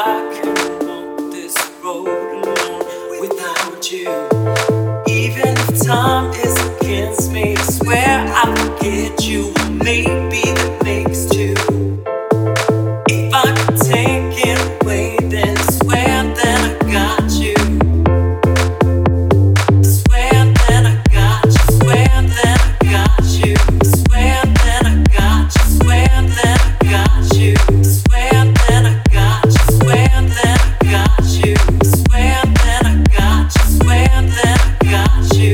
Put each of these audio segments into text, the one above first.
I can walk this road alone without you. Even if time is against me, I swear I forget you. Maybe that makes two. If I could take it away, then I swear that I got you. I swear that I got you. Swear that I got you. Swear that I got you. Swear that I got you. Swear that I got you. Swear that I got you. Swear that I got you. Swear that I got you.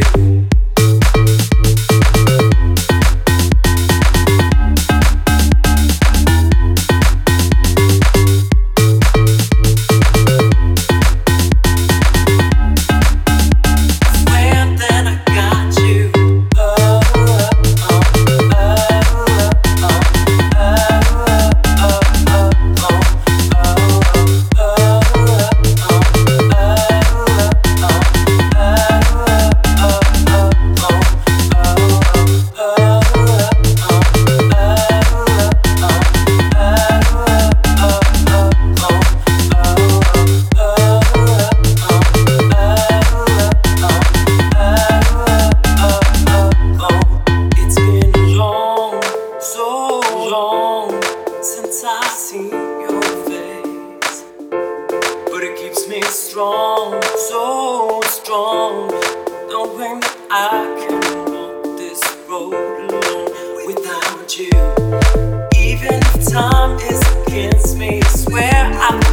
I see your face, but it keeps me strong, so strong, knowing that I can walk this road alone without you. Even if time is against me, I swear I